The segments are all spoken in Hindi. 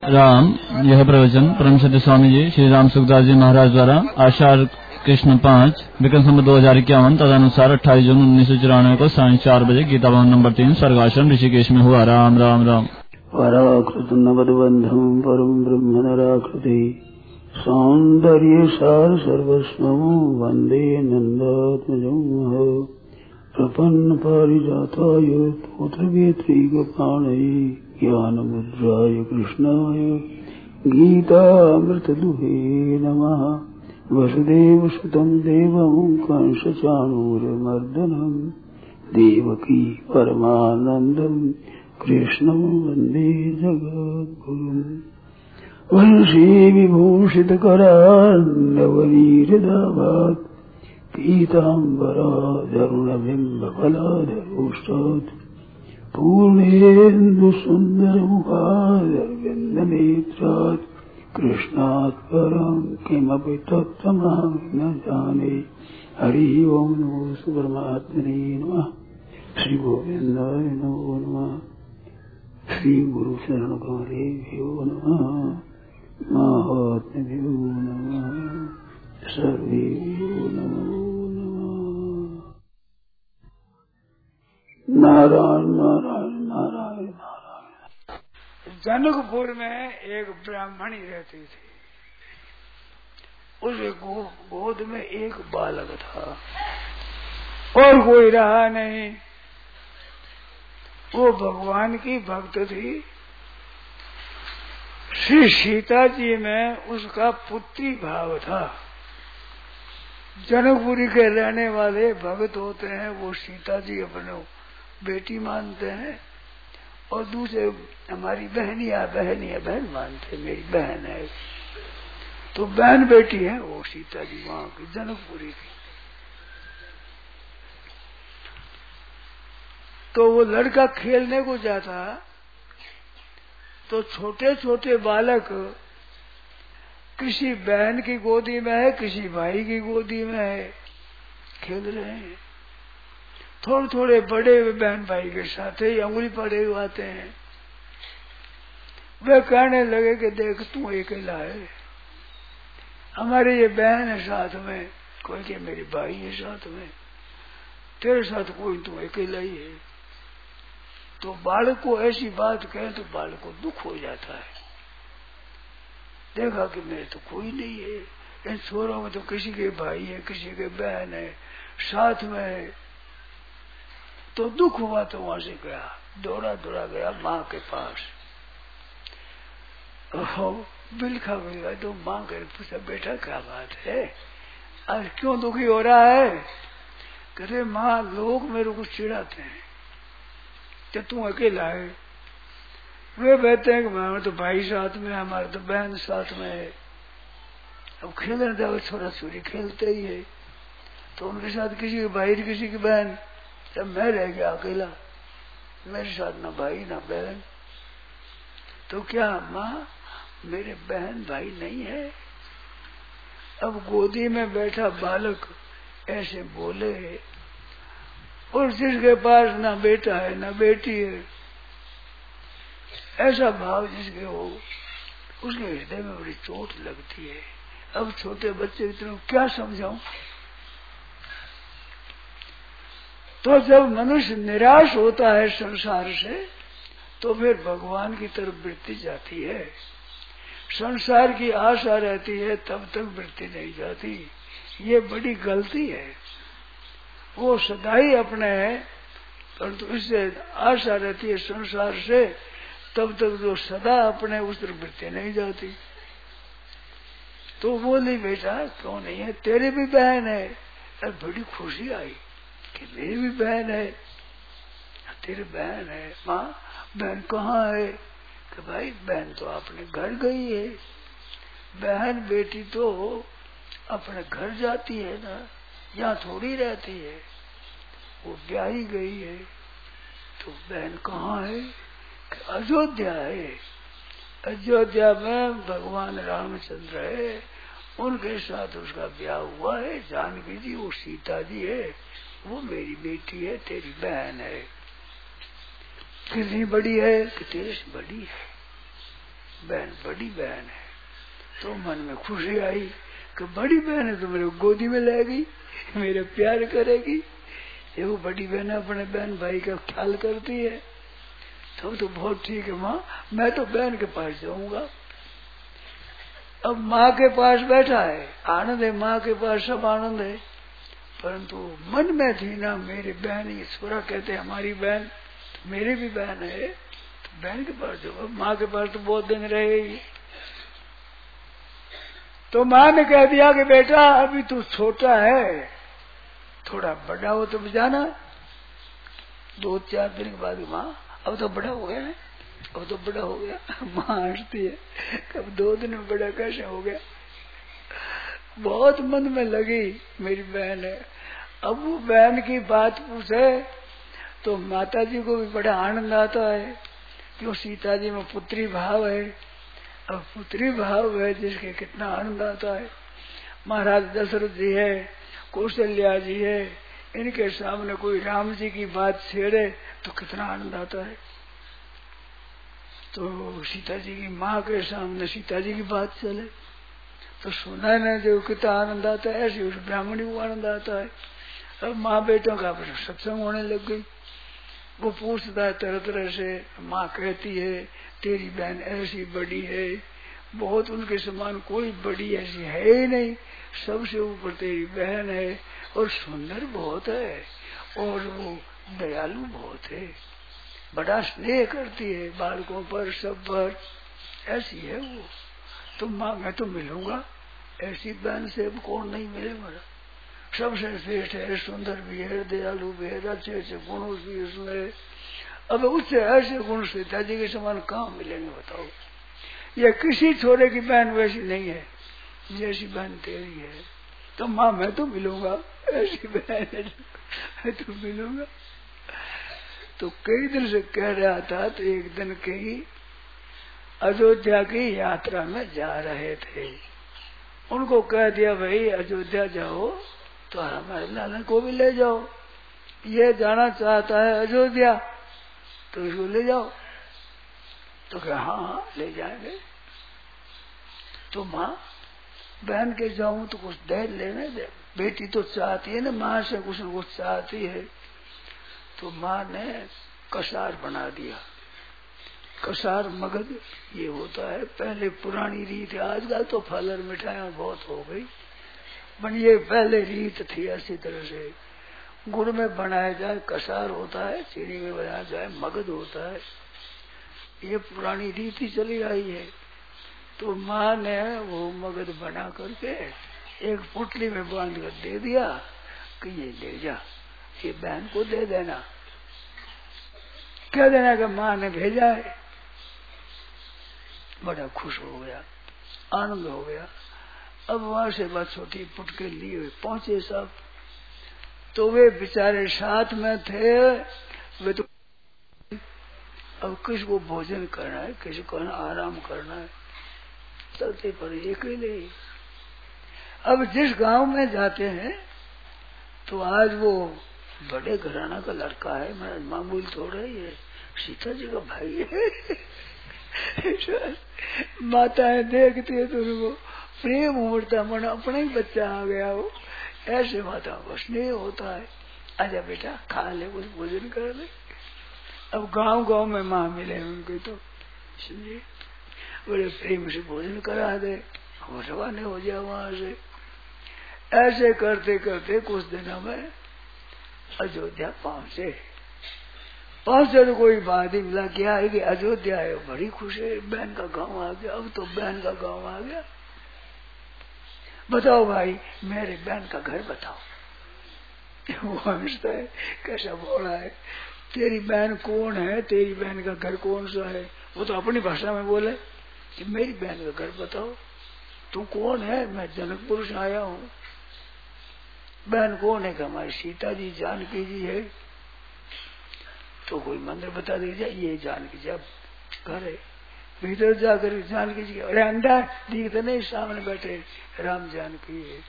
राम। यह प्रवचन परम सत्य स्वामी जी श्री राम सुखदास जी महाराज द्वारा आषाढ़ कृष्ण 5 विक्रम संवत 2051 तदनुसार 28 जून 1994 को सायं 4 बजे गीता भवन नंबर 3 स्वर्गाश्रम ऋषिकेश में हुआ। राम राम राम। पराकृत नवद्बंधम परम ब्रह्म नराकृति सौंदर्य सार सर्वस्वं वंदे नंदात्मजं प्रपन्न पारिजाताय पुत्रवेत्रैकपाणये ज्ञानमुद्राय कृष्णाय गीतामृतदुहे नमः। वसुदेवसुतं देवं कंसचाणूरमर्दनं देवकी परमानन्दं कृष्णं वन्दे जगद्गुरुम्। वंशी विभूषितकरान्नवनीरदाभात् पीताम्बराधरुणबिम्बफलाधरोष्टात् पूर्णेन्दुसुन्दरमुखादरविन्दनेत्रात् कृष्णात् परं किमपि तत्त्वमहं न जाने। हरि ओं नमो परमात्मने नमः। श्री गोविन्दाय नमो नमः। श्री गुरु शरण कमलेभ्यो नमः। महात्म्यो नमः। सर्वेभ्यो नमो नमः। नारायण नारायण नारायण नारायण। जनकपुर में एक ब्राह्मणी रहती थी। उस गोद में एक बालक था और कोई रहा नहीं। वो भगवान की भक्त थी। श्री सीता जी में उसका पुत्री भाव था। जनकपुरी के रहने वाले भक्त होते हैं, वो सीता जी अपने बेटी मानते हैं और दूसरे हमारी बहन मानते, मेरी बहन है। तो बहन बेटी है वो सीता जी वहां की जनकपुरी की। तो वो लड़का खेलने को जाता तो छोटे छोटे बालक किसी बहन की गोदी में है, किसी भाई की गोदी में है, खेल रहे हैं। थोड़े थोड़े बड़े बहन भाई के साथ ही अंगुली पड़े हुए आते हैं। वे कहने लगे कि देख तू अकेला है, हमारी ये बहन है साथ में, कोई के मेरे भाई है साथ में, तेरे साथ कोई तू अकेला ही है। तो बालक को ऐसी बात कहे तो बालक को दुख हो जाता है। देखा कि मेरे तो कोई नहीं है, इन छोरों में तो किसी के भाई है, किसी के बहन है, साथ में है। तो दुख हुआ तो वहां से गया, दौड़ा दौड़ा गया माँ के पास। बिलखा गया तो माँ कर पूछा, बेटा क्या बात है, आज क्यों दुखी हो रहा है? कहते माँ लोग मेरे को चिढ़ाते हैं कि तू अकेला है। वे कहते हैं कि हमारे तो भाई साथ में, हमारे तो बहन साथ में है। अब खेलने जाओ, छोरा छोरी खेलते ही है, तो उनके साथ किसी के भाई किसी की बहन। जब मैं रह गया अकेला, मेरे साथ ना भाई ना बहन, तो क्या माँ मेरे बहन भाई नहीं है? अब गोदी में बैठा बालक ऐसे बोले, और जिसके पास ना बेटा है ना बेटी है, ऐसा भाव जिसके हो, उसके हृदय में बड़ी चोट लगती है। अब छोटे बच्चे इतने क्या समझाऊं? तो जब मनुष्य निराश होता है संसार से, तो फिर भगवान की तरफ वृत्ति जाती है। संसार की आशा रहती है तब तक वृत्ति नहीं जाती। ये बड़ी गलती है। वो सदा ही अपने है, परंतु इससे आशा रहती है संसार से, तब तक जो सदा अपने उस तरफ वृत्ति नहीं जाती। तो बोली बेटा क्यों नहीं है, तेरी भी बहन है। अब बड़ी खुशी आई कि मेरी भी बहन है। तेरी बहन है माँ, बहन कहाँ है? कि भाई बहन तो अपने घर गई है। बहन बेटी तो अपने घर जाती है ना, यहाँ थोड़ी रहती है, वो ब्याही गई है। तो बहन कहाँ है? कि अयोध्या है। अयोध्या में भगवान रामचंद्र है, उनके साथ उसका ब्याह हुआ है। जानकी जी वो सीता जी है, वो मेरी बेटी है, तेरी बहन है। कितनी बड़ी है? कि तेरे से बड़ी है। बहन बड़ी बहन है। तो मन में खुशी आई कि बड़ी बहन है तो मेरे गोदी में लेगी, मेरे प्यार करेगी। ये वो बड़ी बहन अपने बहन भाई का ख्याल करती है। तो बहुत ठीक है माँ, मैं तो बहन के पास जाऊंगा। अब माँ के पास बैठा है, आनंद है, माँ के पास सब आनंद है, परंतु मन में थी ना मेरी बहन, ईश्वरा कहते हमारी बहन, तो मेरी भी बहन है, तो बहन के पास जाओ। माँ के पास तो बहुत दिन रहेगी। तो माँ ने कह दिया कि बेटा अभी तू छोटा है, थोड़ा बड़ा हो तो जाना। 2-4 दिन के बाद माँ अब तो बड़ा हो गया है, अब तो बड़ा हो गया। माँ हंसती है, अब 2 दिन में बड़ा कैसे हो गया। बहुत मन में लगी मेरी बहन है। अब वो बहन की बात पूछे तो माता जी को भी बड़ा आनंद आता है, क्यों सीता जी में पुत्री भाव है। अब पुत्री भाव है जिसके कितना आनंद आता है। महाराज दशरथ जी है, कौशल्या जी है, इनके सामने कोई राम जी की बात छेड़े तो कितना आनंद आता है। तो सीता जी की माँ के सामने सीता जी की बात चले तो सुना न जो कितना आनंद आता है, ऐसे उस ब्राह्मणी को आनंद आता है। अब माँ बेटों का सत्संग होने लग गई। वो पूछता है तरह तरह से, माँ कहती है तेरी बहन ऐसी बड़ी है, बहुत उनके समान कोई बड़ी ऐसी है ही नहीं, सबसे ऊपर तेरी बहन है और सुंदर बहुत है और वो दयालु बहुत है, बड़ा स्नेह करती है बालकों पर, सब पर, ऐसी है वो। तो माँ मैं तो मिलूंगा, ऐसी बहन से अब कौन नहीं मिलेगा। सबसे श्रेष्ठ है, सुंदर भी है, दयालु भी है, अच्छे अच्छे गुण भी उसमें। अब उससे ऐसे गुण सीता जी के समान कहाँ मिलेंगे बताओ। ये किसी छोरे की बहन वैसी नहीं है जैसी बहन तेरी है। तो माँ मैं तो मिलूंगा, ऐसी बहन है मैं तो मिलूंगा। तो कई दिन से कह रहा था, तो एक दिन कहीं अयोध्या की यात्रा में जा रहे थे, उनको कह दिया भाई अयोध्या जाओ तो हमारे लाला को भी ले जाओ, ये जाना चाहता है अयोध्या तो इसको ले जाओ। तो कहा हाँ ले जाएंगे। तो माँ बहन के जाऊं तो कुछ दे लेने दे, बेटी तो चाहती है ना माँ से कुछ न कुछ चाहती है। तो माँ ने कसार बना दिया। कसार मगध ये होता है, पहले पुरानी रीत है, आजकल तो फल और मिठाइयाँ बहुत हो गई, पर ये पहले रीत थी। ऐसी तरह से गुड़ में बनाया जाए कसार होता है, चीनी में बनाया जाए मगध होता है, ये पुरानी रीति चली आई है। तो माँ ने वो मगध बना करके एक पुटली में बांध कर दे दिया कि ये ले जा, ये बहन को दे देना, कह देना कि माँ ने भेजा है। बड़ा खुश हो गया, आनंद हो गया। अब वहां से बात छोटी पुटके लिए पहुंचे सब, तो वे बेचारे साथ में थे, वे तो अब किसी को भोजन करना है, किसी को आराम करना है, चलते पर अकेले। अब जिस गांव में जाते हैं तो आज वो बड़े घराना का लड़का है, मेरा मामूल थोड़ा ही है, सीता जी का भाई है। माताएं देखती है तो उनको प्रेम उमड़ता, मन अपना ही बच्चा आ गया हो, ऐसे माताओं को स्नेह होता है। आजा बेटा खा ले, कुछ भोजन कर ले। अब गांव गांव में माँ मिले उनको तो समझे, बड़े प्रेम से भोजन करा दे, वो रवाने हो जाए वहां से। ऐसे करते करते कुछ दिनों में अयोध्या पहुंचे तो कोई बात ही मिला, क्या है कि अयोध्या है, बड़ी खुश है, बहन का गांव आ गया। अब तो बहन का गांव आ गया। बताओ भाई मेरे बहन का घर बताओ। वो हंसता है, कैसा बोला है, तेरी बहन कौन है, तेरी बहन का घर कौन सा है। वो तो अपनी भाषा में बोले कि मेरी बहन का घर बताओ, तू कौन है। मैं जनकपुर से आया हूँ। बहन कौन है कि हमारी सीता जी जानकी जी है। तो कोई मंदिर बता दीजिए, ये जानकी जी घर है, भीतर जाकर जानकी जी, अरे अंदर दिखते नहीं, सामने बैठे राम जानकी है।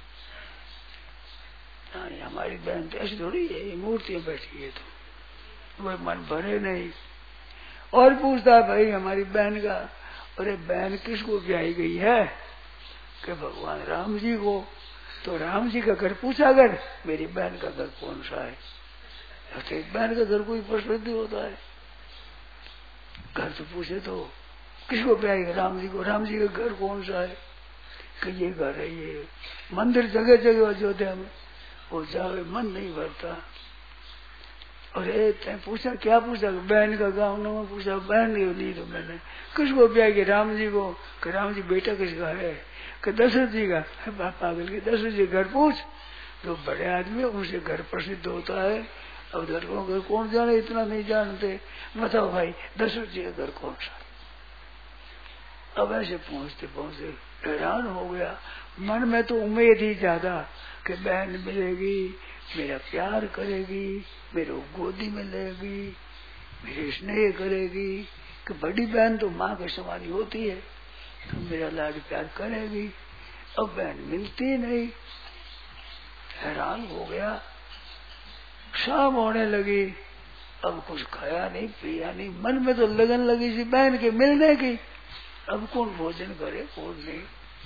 हाँ हमारी बहन तो ऐसी थोड़ी है, ये मूर्तियां बैठी है, तो वह मन भरे नहीं। और पूछता भाई हमारी बहन का अरे बहन किसको ब्याही गई है? कि भगवान राम जी को। तो राम जी का घर पूछा कर, मेरी बहन का घर कौन सा है? तो बहन का घर कोई प्रसिद्ध होता है, घर तो पूछे तो किसको ब्याही? राम जी को। राम जी का घर कौन सा है? कि ये घर है, ये मंदिर जगह जगह अयोध्या में, वो जावे मन नहीं भरता। अरे तैं पूछा? क्या पूछा? बहन का गाँव न पूछा, बहन नहीं तो मैंने किसको ब्याह किया? राम जी को। कि राम जी बेटा किसका है? कि दशरथ जी का। पागल के दशरथ जी घर पूछ, तो बड़े आदमी उनसे घर प्रसिद्ध होता है। अब घर कौन जाने, इतना नहीं जानते। बताओ भाई दशरथ जी का घर कौन सा? अब ऐसे पहुंचते पहुंचते हैरान हो गया। मन में तो उम्मीद ही ज्यादा कि बहन मिलेगी, मेरा प्यार करेगी, मेरे गोदी में लेगी, मेरे स्नेह करेगी। कि बड़ी बहन तो माँ के समान होती है, तो मेरा लाड प्यार करेगी। अब बहन मिलती नहीं, हैरान हो गया। शाम होने लगी, अब कुछ खाया नहीं पिया नहीं, मन में तो लगन लगी सी बहन के मिलने की। अब कौन भोजन करे, कौन नहीं।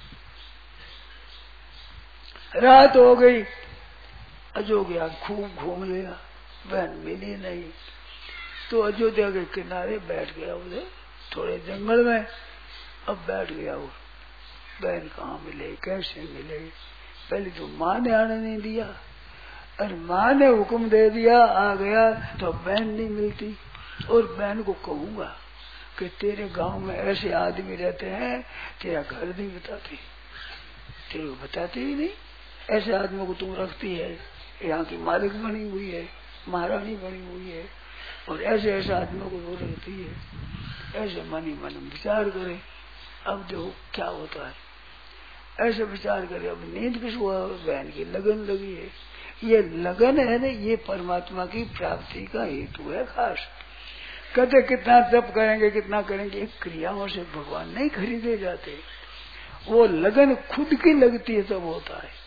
रात हो गई, अयोध्या खूब घूम लिया, बहन मिली नहीं। तो अयोध्या के किनारे बैठ गया उधर थोड़े जंगल में। अब बैठ गया वो, बहन कहाँ मिले, कैसे मिले? पहले तो माँ ने आने नहीं दिया, और माँ ने हुक्म दे दिया, आ गया तो बहन नहीं मिलती। और बहन को कहूंगा कि तेरे गांव में ऐसे आदमी रहते हैं, तेरा घर नहीं बताते, तेरे को बताते ही नहीं। ऐसे आदमियों को तुम रखती है, यहाँ की मालिक बनी हुई है, महारानी बनी हुई है, और ऐसे ऐसे आदमियों को वो रखती है। ऐसे मन ही मन विचार करे, अब देखो क्या होता है। ऐसे विचार करे, अब नींद किसको? बहन की लगन लगी है। ये लगन है ना, ये परमात्मा की प्राप्ति का हेतु है खास। कहते कितना तप करेंगे, कितना करेंगे, क्रियाओं से भगवान नहीं खरीदे जाते। वो लगन खुद की लगती है तब होता है।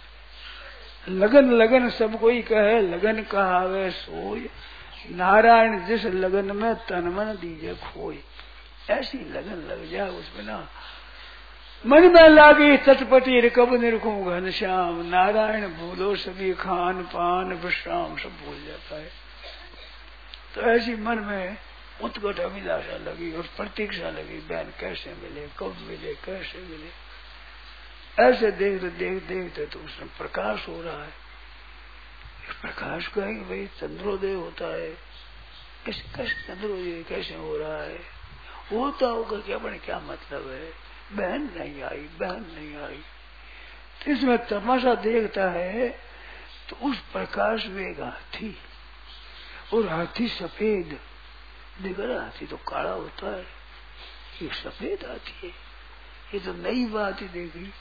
लगन लगन सब कोई कहे, लगन कहावे सोई, नारायण जिस लगन में तन मन दीजे खोई। ऐसी लगन लग जाए उसमें ना, मन में लागी चटपटी कब निरखूं घनश्याम, नारायण भूलो सभी खान पान विश्राम सब भूल जाता है। तो ऐसी मन में उत्कट अभिलाषा लगी और प्रतीक्षा लगी, बहन कैसे मिले, कब मिले, कैसे मिले। ऐसे देखते तो उसमें प्रकाश हो रहा है। प्रकाश का ही भाई चंद्रोदय होता है, कैसे चंद्रोदय कैसे हो रहा है? होता होगा क्या, अपने क्या मतलब है? बहन नहीं आई, बहन नहीं आई। तो इसमें तमाशा देखता है तो उस प्रकाश में एक हाथी, और हाथी सफेद दिख रहा। हाथी तो काला होता है, ये सफेद हाथी है। ये तो नई बात ही देखी।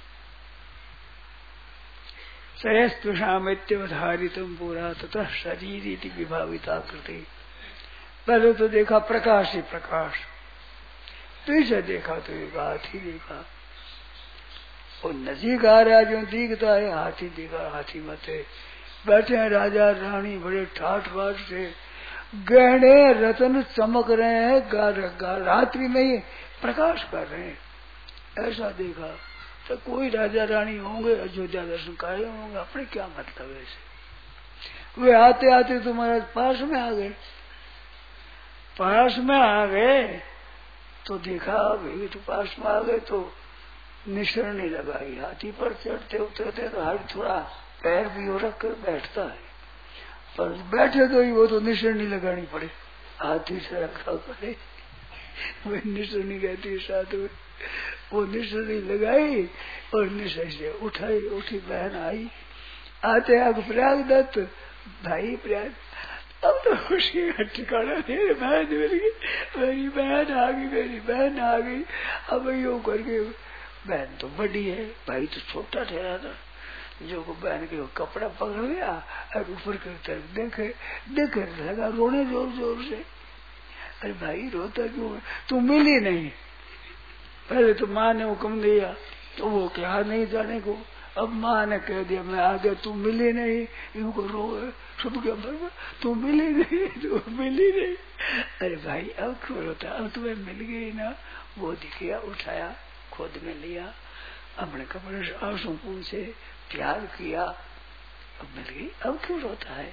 सयस्त्वधारितम पूरा तथा शरीर विभाविताकृति। पहले तो देखा प्रकाश ही प्रकाश, तो इसे देखा तो एक हाथी देखा, और नजीक आ रहा जो दिखता है हाथी दिखा। हाथी मत बैठे हैं राजा रानी, बड़े ठाठ बाट से, गहने रतन चमक रहे हैं, रात्रि में ही प्रकाश कर रहे हैं। ऐसा देखा तो कोई राजा रानी होंगे, अयोध्या दर्शन करे होंगे, अपने क्या मतलब है इसे। वे आते आते तुम्हारे पास में आ गए, पास में आ गए तो देखा भाई तो पास में आ गए तो निसरनी लगाई। हाथी पर चढ़ते उतरते तो हर थोड़ा पैर भी हो रख कर बैठता है, पर बैठे तो ही वो तो निसरनी लगानी पड़े, हाथी से रखा पड़े। वे निसरनी कहती है साथ में, वो निसरनी लगाई और निसर से उठाई। उठी बहन आई, आते आग प्रयाग दत्त भाई प्रयाग। अब तो खुशी का ठिकाना नहीं, बहन मिल गई, मेरी बहन आ गई, मेरी बहन आ गई। अब यूं करके बहन तो बड़ी है, भाई तो छोटा ठहरा था, जो को बहन के कपड़ा पकड़ गया और ऊपर की तरफ देखे लगा रोने जोर जोर से। अरे भाई रोता क्यों है, तू मिली नहीं। पहले तो माँ ने हुक्म दिया तो वो क्या नहीं जाने को, अब माँ ने कह दिया मैं आ गया, तू मिली नहीं, इनको रो सब क्या बरबर, तू मिली नहीं, तू मिली नहीं। अरे भाई अब क्यों रोता, अब तुम्हें मिल गई ना, वो दिखिया, उठाया, खुद में लिया, अपने कपड़े से आंसू पूछे, प्यार किया, अब मिल गई, अब क्यों रोता है।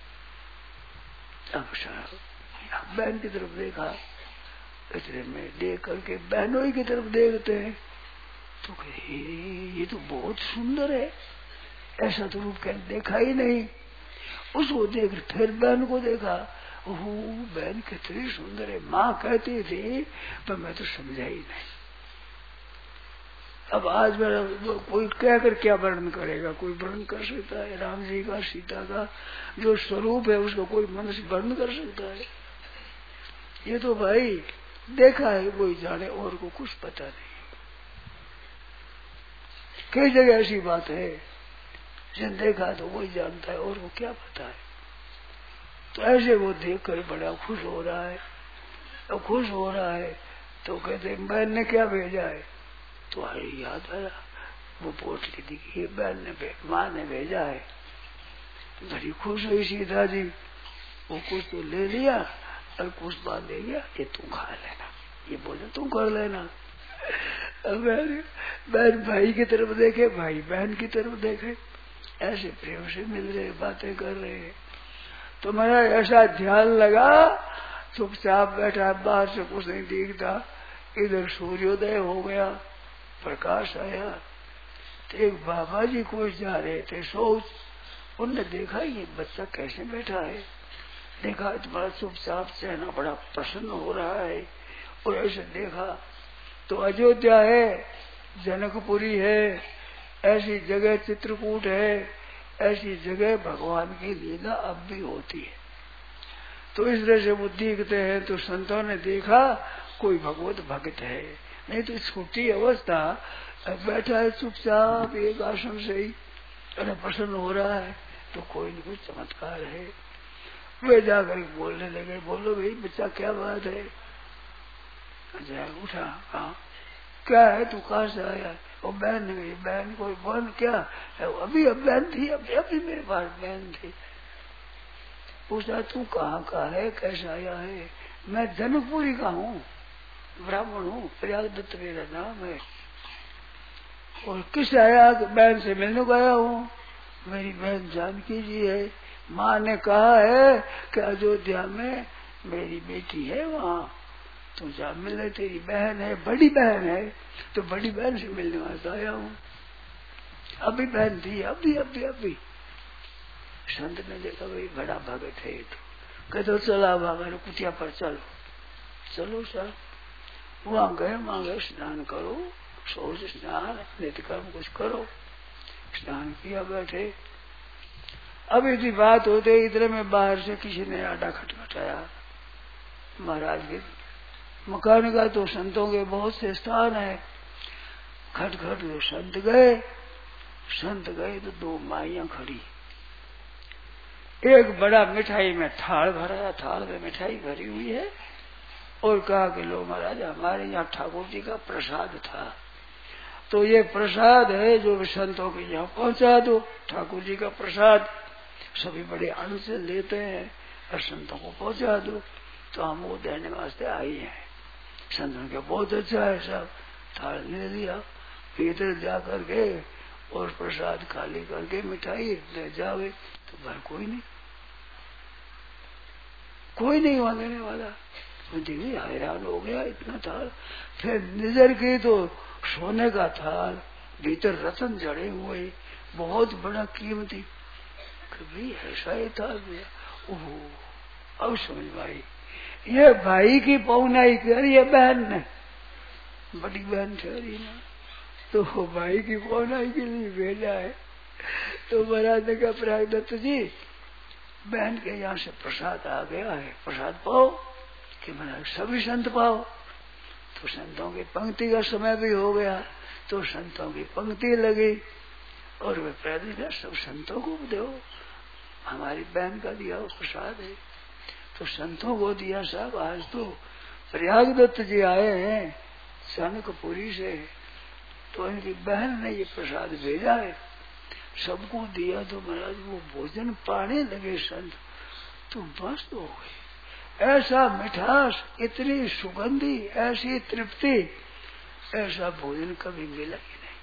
अब बहन की तरफ देखा, इतने में देख करके बहनों ही की तरफ देखते हैं तो कहे ये तो बहुत सुंदर है, ऐसा तो रूप कहीं देखा ही नहीं। उसको देख फिर बहन को देखा, ओह बहन कितनी सुंदर है, माँ कहती थी पर मैं तो समझा ही नहीं। अब आज मेरा कोई कहकर क्या वर्णन करेगा, कोई वर्णन कर सकता है राम जी का, सीता का जो स्वरूप है उसको कोई मनुष्य वर्णन कर सकता है। ये तो भाई देखा है कोई जाने, और को कुछ पता नहीं। कई जगह ऐसी बात है जिन देखा तो वही जानता है, और वो क्या पता है। तो ऐसे वो देख कर बड़ा खुश हो रहा है। अब खुश हो रहा है तो कहते बहन ने क्या भेजा है, तो अरे याद आया वो पोटली दिखी, बहन ने माँ ने भेजा है। बड़ी खुश हुई सीता जी, वो कुछ तो ले लिया और कुछ बात दे गया, ये तू खा लेना, ये बोले तू कर लेना। बहन भाई की तरफ देखे, भाई बहन की तरफ देखे, ऐसे प्रेम से मिल रहे, बातें कर रहे हैं। तो मेरा ऐसा ध्यान लगा, चुपचाप बैठा, बाहर से कुछ नहीं दिखता, इधर सूर्योदय हो गया, प्रकाश आया, तो एक बाबा जी कोई जा रहे थे सोच, उनने देखा ये बच्चा कैसे बैठा है, देखा तो बड़ा चुपचाप चेहरा बड़ा प्रसन्न हो रहा है। और ऐसे देखा तो अयोध्या है, जनकपुरी है, ऐसी जगह चित्रकूट है, ऐसी जगह भगवान की लीला अब भी होती है। तो इस तरह से वो दिखते हैं। तो संतों ने देखा कोई भगवत भक्त है, नहीं तो छूटी अवस्था बैठा है चुपचाप एक आसन से ही, अरे प्रसन्न हो रहा है, तो कोई न कोई चमत्कार है। वे जाकर बोलने लगे, बोलो भाई बच्चा क्या बात है। अच्छा उठा, हाँ क्या है, तू कहाँ से आया। वो बहन गई, बहन कोई बहन क्या अभी अब बहन थी, अभी मेरे पास बहन थी। पूछा तू कहाँ का है, कैसे आया है। मैं जनकपुरी का हूँ, ब्राह्मण हूँ, प्रयाग दत्त मेरा नाम है। और किस आया, बहन से मिलने को आया हूँ, मेरी बहन जानकी जी है। माँ ने कहा है कि अयोध्या में मेरी बेटी है, वहाँ तू जा मिलने, तेरी बहन है, बड़ी बहन है, तो बड़ी बहन से मिलने वास्ते आया हूँ। अभी बहन थी, अभी संत ने देखा भाई बड़ा भगत है तो कहते चला हमारे कुटिया पर चलो सर। वहाँ गए स्नान करो, सोच स्नान नित्य कर्म कुछ करो, स्नान किया, बैठे। अब इसी बात होते इधर में बाहर से किसी ने आटा खटखटाया। महाराज के मकान का तो संतों के बहुत से स्थान है। खटखट तो संत गए तो दो माइयां खड़ी, एक बड़ा मिठाई में थाल भरा, थाल में मिठाई भरी हुई है, और कहा कि लो महाराज हमारे यहाँ ठाकुर जी का प्रसाद था, तो ये प्रसाद है जो संतों के यहाँ पहुँचा दो। ठाकुर जी का प्रसाद सभी बड़े आनंद से लेते हैं और संतों को पहुँचा दो, तो हम वो देने वास्ते आई हैं। संतों के बहुत अच्छा है, सब थाल ले लिया, भीतर जा करके और प्रसाद खाली करके मिठाई ले जावे, तो बाहर कोई नहीं वहां देने वाला। देखिए हैरान हो गया, इतना थाल। फिर नजर की तो सोने का थाल, भीतर रतन जड़े हुए, बहुत बड़ा कीमती। कभी ऐसा ही था ओह अब समझ भाई, ये भाई की पौनाई करी है बहन ने, बड़ी बहन ठहरी ना, तो भाई की पौनाई के लिए भेजा है। तो महाराज ने कहा प्रयाग दत्त जी बहन के यहाँ से प्रसाद आ गया है, प्रसाद पाओ। कि महाराज सभी संत पाओ। तो संतों की पंक्ति का समय भी हो गया, तो संतों की पंक्ति लगी और वे प्रयाग सब संतों को दो, हमारी बहन का दिया वो प्रसाद है। तो संतों को दिया साहब। आज तो प्रयाग दत्त जी आए हैं जनकपुरी से, तो इनकी बहन ने ये प्रसाद भेजा है। सबको दिया तो महाराज वो भोजन पाने लगे संत तो मस्त हो गई। ऐसा मिठास, इतनी सुगंधी, ऐसी तृप्ति, ऐसा भोजन कभी मिला ही नहीं।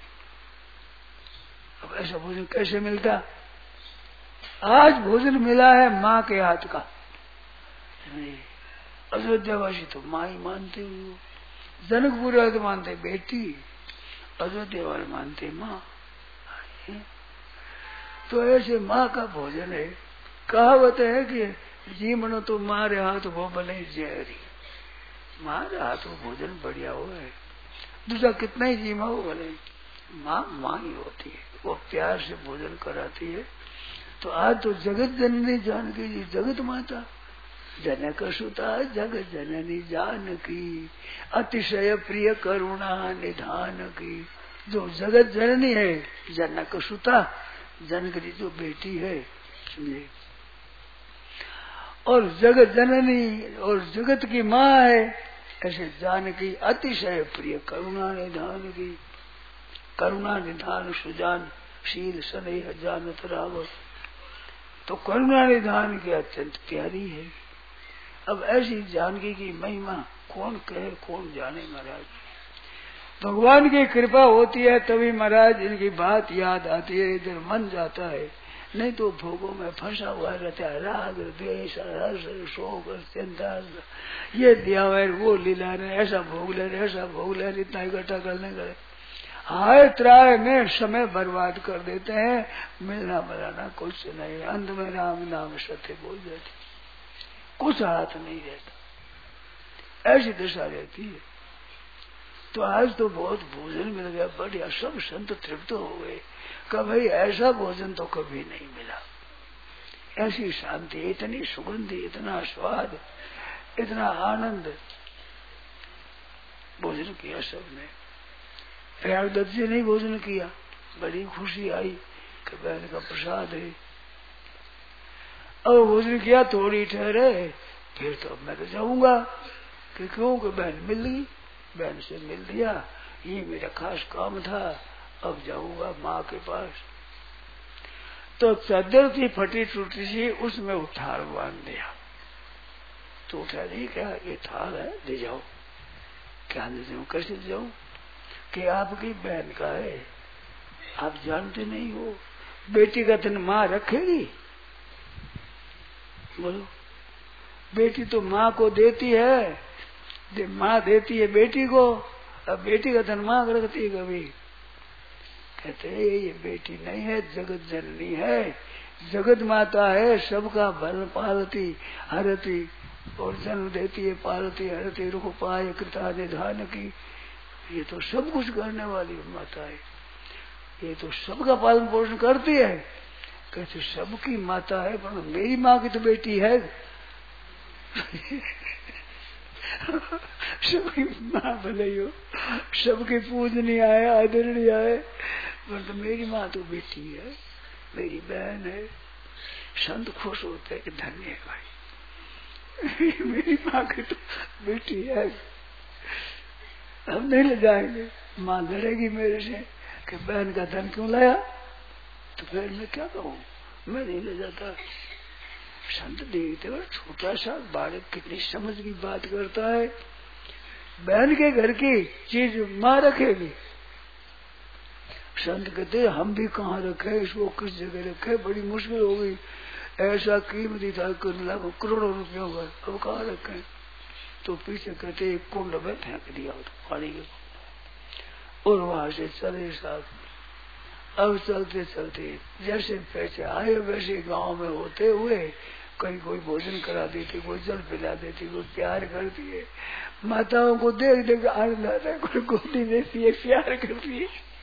अब ऐसा भोजन कैसे मिलता? आज भोजन मिला है माँ के हाथ का। अयोध्यावासी तो माँ ही मानते हो, जनकपुर वाले तो मानते बेटी, अयोध्या वाले मानते माँ। तो ऐसे माँ का भोजन है। कहावत है कि जीवन तो मारे हाथ वो भले जहरी, मारे हाथ वो भोजन बढ़िया हो है, दूसरा कितना ही जीमा हो भले, माँ माँ ही होती है, वो प्यार से भोजन कराती है। तो आज तो जगत जननी जानकी जी, जगत माता, जनक सुता जगत जननी जानकी, अतिशय प्रिय करुणा निधान की। जो जगत जननी है, जनक सुता, जनक जी जो बेटी है, समझे, और जगत जननी और जगत की माँ है, ऐसे जानकी अतिशय प्रिय करुणा निधान की। करुणा निधान सुजान शील स्नेह जानत रावत, तो करुणा निधान की अत्यंत प्यारी है। अब ऐसी जानकी की महिमा कौन कहे कौन जाने महाराज। भगवान की कृपा होती है तभी महाराज इनकी बात याद आती है, इधर मन जाता है, नहीं तो भोगों में फंसा हुआ रहता है। राग द्वेष हर्ष शोक चिंता, ये दिया है वो लीला रहे, ऐसा भोग ले रहे, ऐसा भोग ले रहे, इतना इकट्ठा करने गए, हाय त्राय में समय बर्बाद कर देते हैं। मिलना मिलाना कुछ नहीं, अंत में राम नाम सत्य बोल देते, कुछ हाथ नहीं रहता, ऐसी दशा रहती है। तो आज तो बहुत भोजन मिल गया बढ़िया, सब संत तृप्त हो गए, कभी ऐसा भोजन तो कभी नहीं मिला, ऐसी शांति, इतनी सुगंधी, इतना स्वाद, इतना आनंद भोजन किया सबने। प्रयागदत्त जी ने भोजन किया, बड़ी खुशी आई कि बहन का प्रसाद है। अब भोजन किया, थोड़ी ठहरे, फिर तो मैं तो जाऊंगा, कि क्यों कि बहन मिल गई, बहन से मिल लिया, ये मेरा खास काम था, अब जाऊंगा माँ के पास। तो चादर थी फटी टूटी सी, उसमें उठार बांध दिया। तो उठा नहीं, क्या ये थाल है, ले जाओ। क्या ले जाऊं, कैसे ले जाऊं, कि आपकी बहन का है, आप जानते नहीं हो, बेटी का धन माँ रखेगी, बोलो, बेटी तो माँ को देती है, माँ देती है बेटी को, अब बेटी का धन माँ रखती है कभी। कहते हैं ये बेटी नहीं है, जगत जननी है, जगत माता है, सबका भल पालती हरती और जन्म देती है, पालती हरती रुख पाए कृता निधान की। ये तो सब कुछ करने वाली माता है, ये तो सबका पालन पोषण करती है। कहते सबकी माता है, पर मेरी माँ की तो बेटी है। सबकी माँ भले ही हो, सबकी पूजनीय है, आदरणीय है, पर तो मेरी माँ तो बेटी है, मेरी बहन है। संत खुश होते हैं कि धन्य है भाई, मेरी माँ की तो बेटी है, हम नहीं ले जाएंगे। माँ लड़ेगी मेरे से कि बहन का धन क्यों लाया, तो फिर मैं क्या कहूँ, मैं नहीं ले जाता। संत देखते हो छोटा सा बालक कितनी समझ की बात करता है, बहन के घर की चीज माँ रखेगी। संत कहते हम भी कहाँ रखे इसको, किस जगह रखे, बड़ी मुश्किल हो गई, ऐसा कीमती था लाखों करोड़ों रुपयों का, अब कहाँ रखे। तो पीछे कहते एक कुंड में फेंक दिया पानी के, और वहां से चले साथ। अब चलते चलते जैसे पैसे आए वैसे गांव में होते हुए कहीं कोई भोजन करा देती, कोई जल पिला देती, कोई प्यार करती है। माताओं को देख देख आनंद आता है, कोई गोदी देती है, प्यार करती है।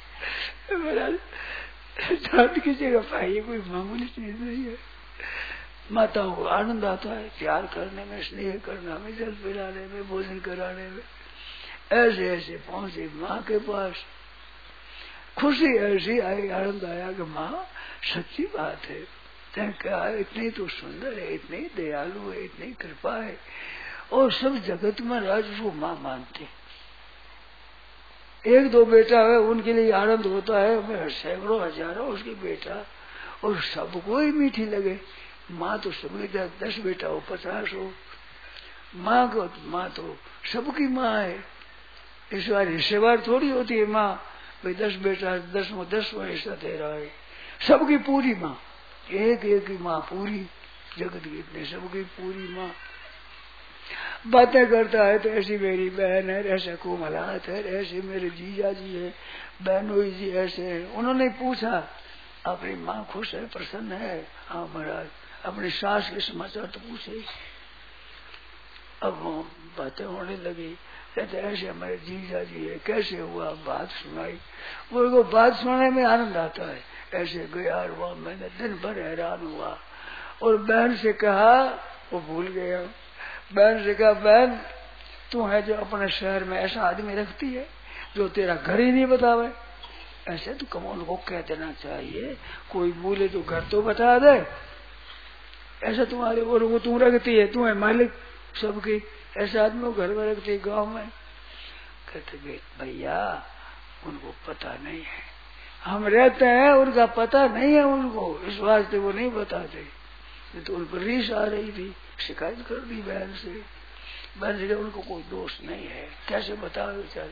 जात की जगह पाइए, कोई मामूली चीज नहीं है। माताओं को आनंद आता है प्यार करने में, स्नेह करने में, जल पिलाने में, भोजन कराने में। ऐसे ऐसे पहुंचे माँ के पास, खुशी ऐसी आई, आनंद आया कि माँ सच्ची बात है, क्या इतनी तो सुंदर है, इतनी दयालु है, इतनी कृपा है, और सब जगत में राज उसको माँ मानते, एक दो बेटा है उनके लिए आनंद होता है, मैं सैकड़ों हजारों उसके बेटा, और सबको ही मीठी लगे। माँ तो सबके 10 बेटा हो 50 हो, माँ तो सबकी माँ है। इस बार हिस्सेवार थोड़ी होती है माँ, भाई 10 बेटा 10वां हिस्सा दे रहा है। सबकी पूरी माँ, एक एक की माँ पूरी, जगत की इतने सबकी पूरी माँ। बातें करता है तो ऐसी मेरी बहन है, ऐसा कोमलात है, ऐसे मेरे जीजा जी है, बहनोई जी ऐसे है। उन्होंने पूछा अपनी माँ खुश है, प्रसन्न है? हाँ महाराज। अपनी सास के समाचार तो पूछे। अब वो बातें होने लगी, कहते ऐसे हमारे जीजा जी है, कैसे हुआ? बात सुनाई। वो बात सुनने में आनंद आता है। ऐसे गया हुआ, मैंने दिन भर हैरान हुआ। और बहन से कहा, वो भूल गया। बहन से कहा, बहन तू है जो अपने शहर में ऐसा आदमी रखती है जो तेरा घर ही नहीं बतावे, ऐसे तो कमोन को कह देना चाहिए, कोई बोले तो घर तो बता दे। ऐसा तुम्हारे और वो तू रखती है, तू है मालिक सबकी, ऐसा आदमी को घर में रखती है गाँव में। कहते भैया उनको पता नहीं है, हम रहते हैं उनका पता नहीं है उनको, इस वास्ते वो नहीं बताते। तो उन पर रीस आ रही थी, शिकायत कर दी बहन से। बहन से उनको कोई दोष नहीं है, कैसे बताओ बेचारे।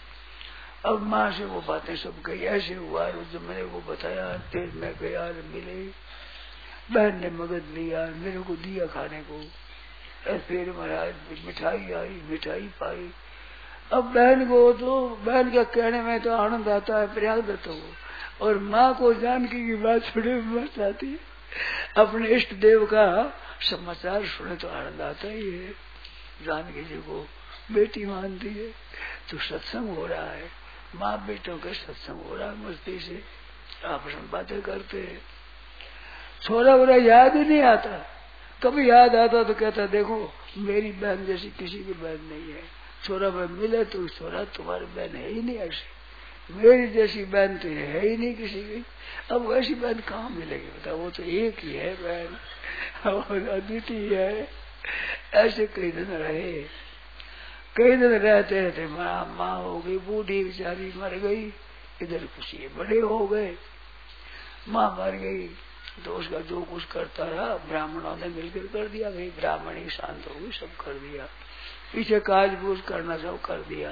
अब माँ से वो बातें सब कही, ऐसे हुआ जब मैंने वो बताया, फिर मैं गया मिले, बहन ने मगज लिया, मेरे को दिया खाने को। फिर महाराज मिठाई आई, मिठाई पाई। अब बहन को तो बहन का कहने में तो आनंद आता है, प्रयागदत्त हो, और माँ को जानकी की बात सुने में मस्त आती है। अपने इष्ट देव का समाचार सुने तो आनंद आता ही है। जानकी जी को बेटी मानती है, तो सत्संग हो रहा है, माँ बेटों के सत्संग हो रहा है, मस्ती से आपस में बातें करते हैं। छोरा बोला याद ही नहीं आता, कभी याद आता तो कहता देखो मेरी बहन जैसी किसी की बहन नहीं है। छोरा में मिले तो छोरा तुम्हारी बहन है ही नहीं ऐसी, मेरी जैसी बहन तो है ही नहीं किसी की। अब वैसी बहन कहाँ मिलेगी बता, वो तो एक ही है बहन, और अद्वितीय है। ऐसे कई दिन रहे, कई दिन रहते रहते माँ हो गई बूढ़ी बेचारी, मर गई। इधर कुछ ये बड़े हो गए, माँ मर गई तो उसका जो कुछ करता रहा ब्राह्मणों ने मिलकर कर दिया। भाई ब्राह्मण ही शांत हो गई, सब कर दिया, पीछे काज बूझ करना सब कर दिया।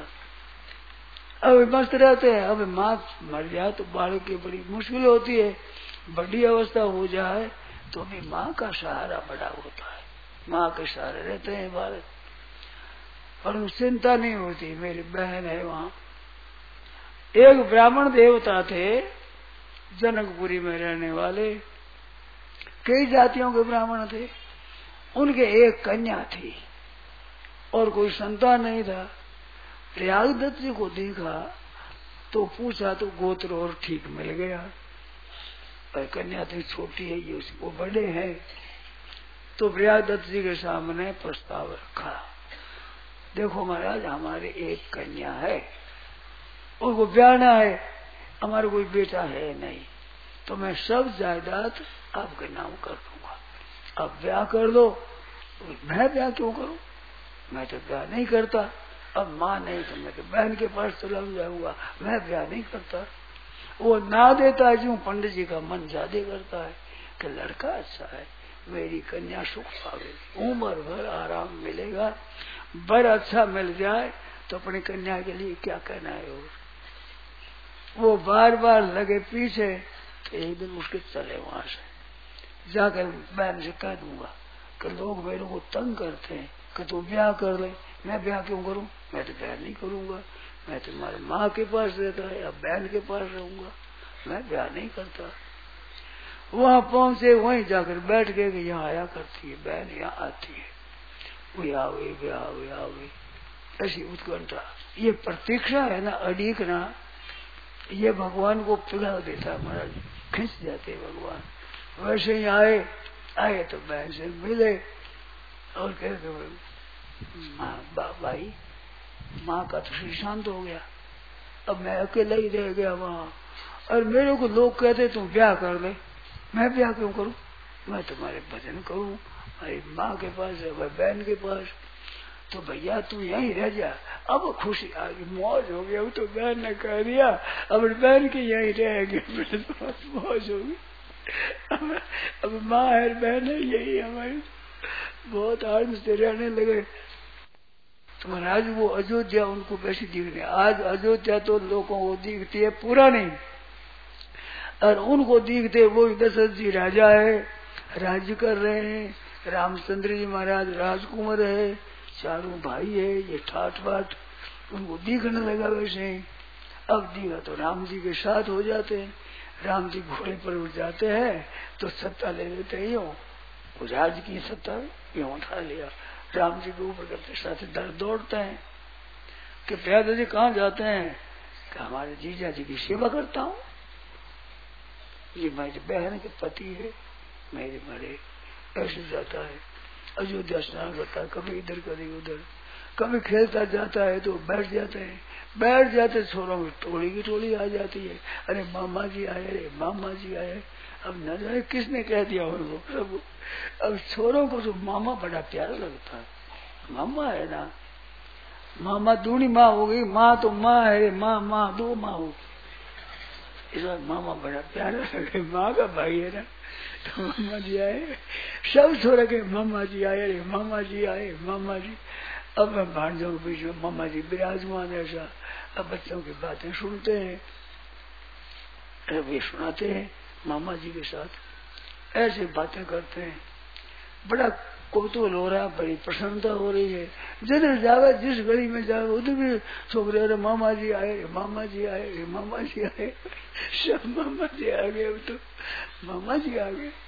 अब मस्त रहते हैं। अब माँ मर जाए तो बालक की बड़ी मुश्किल होती है, बड़ी अवस्था हो जाए तो भी माँ का सहारा बड़ा होता है, माँ के सहारे रहते हैं बालक, और चिंता नहीं होती। मेरी बहन है वहाँ। एक ब्राह्मण देवता थे जनकपुरी में रहने वाले, कई जातियों के ब्राह्मण थे। उनके एक कन्या थी और कोई संतान नहीं था। प्रयागदत्त जी को देखा तो पूछा तो गोत्र और ठीक मिल गया, पर कन्या थी छोटी है, ये वो बड़े हैं। तो प्रयागदत्त जी के सामने प्रस्ताव रखा, देखो महाराज हमारे एक कन्या है, उनको ब्याहना है, हमारा कोई बेटा है नहीं, तो मैं सब जायदाद आपके नाम कर दूंगा, अब ब्याह कर दो। मैं ब्याह क्यों करूं, मैं तो ब्याह नहीं करता। अब माँ नहीं तो मैं तो बहन के पास चला जाऊंगा, मैं ब्याह नहीं करता। वो ना देता है, जो पंडित जी का मन ज्यादा करता है कि लड़का अच्छा है, मेरी कन्या सुख पावेगी, उम्र भर आराम मिलेगा, बर अच्छा मिल जाए तो अपनी कन्या के लिए क्या कहना है। और वो बार बार लगे पीछे, तो एक दिन उसके चले वहां से जाकर बहन से कह दूंगा कि लोग मेरे को तंग करते हैं कि तू ब्याह कर ले। मैं ब्याह क्यों करूं, मैं तो ब्याह नहीं करूंगा, मैं तुम्हारी माँ के पास रहता है या बहन के पास रहूंगा, मैं ब्याह नहीं करता। वहां पहुंचे, वहीं जाकर बैठ गए कि यहाँ आया करती है बहन, यहाँ आती है, वो आवे ब्याह आवे, ऐसी उत्कंठा। ये प्रतीक्षा है ना, अड़ीक ना, ये भगवान को पिघला देता है महाराज, खींच जाते भगवान। वैसे ही आए तो बहन से मिले और कहते भाई माँ का तो श्री शांत हो गया, अब मैं अकेला ही रह गया वहाँ, और मेरे को लोग कहते तुम ब्याह कर ले। मैं ब्याह क्यों करूं, मैं तुम्हारे भजन करूं, हमारी माँ के पास है, बहन के पास। तो भैया तू यहीं रह जा। अब खुशी आ गई, मौज हो गया। वो तो बहन ने कह दिया, अब बहन के यहीं रहेंगे, मौज हो गई। अब माँ है बहन है यही हमारी, बहुत आनंद से रहने लगे। तो महाराज वो अयोध्या उनको वैसी दिखने, आज अयोध्या तो लोगों को दिखती है पूरा नहीं, और उनको दिखते वो दशरथ जी राजा है, राज्य कर रहे हैं। रामचंद्र जी महाराज राजकुमार है, चारों भाई है, ये ठाठ बाट उनको दिखने लगा वैसे। अब दिखा तो राम जी के साथ हो जाते हैं। राम जी घोड़े पर उठ जाते हैं तो सत्ता ले लेते हैं, यूं राज की सत्ता यूं उठा लिया। राम जी के ऊपर करते साथ दौड़ते हैं कि प्यादा जी कहाँ जाते हैं, कि हमारे जीजा जी की सेवा करता हूँ, ये मेरी बहन के पति है, मेरे बड़े। ऐसे जाता है, अयोध्या स्नान करता है, कभी इधर कभी उधर, कभी खेलता जाता है तो बैठ जाते हैं। बैठ जाते छोरों में टोली की टोली आ जाती है, अरे मामा जी आए, अरे मामा जी आए। अब न जाने किसने कह दिया उनको सब। अब छोरों को तो मामा बड़ा प्यारा लगता है, मामा है ना, मामा दूनी माँ हो गई, माँ तो माँ है, माँ माँ दो माँ हो गई। इस बार मामा बड़ा प्यारा लगे, माँ का भाई है ना। तो मामा जी आए, सब छोरा के मामा जी आए, अरे मामा जी आए, मामा जी। अब मैं भांजों के बीच में मामा जी विराजमान ऐसा। अब बच्चों की बातें सुनते हैं, वे सुनाते हैं मामा जी के साथ, ऐसे बातें करते हैं। बड़ा कौतूहल हो रहा है, बड़ी प्रसन्नता हो रही है। जिधर जावे, जिस गली में जावे, उधर भी छोकरे अरे मामा जी आए, मामा जी आए, मामा जी आए, सब मामा जी आ गए। अब तो मामा जी आ गए।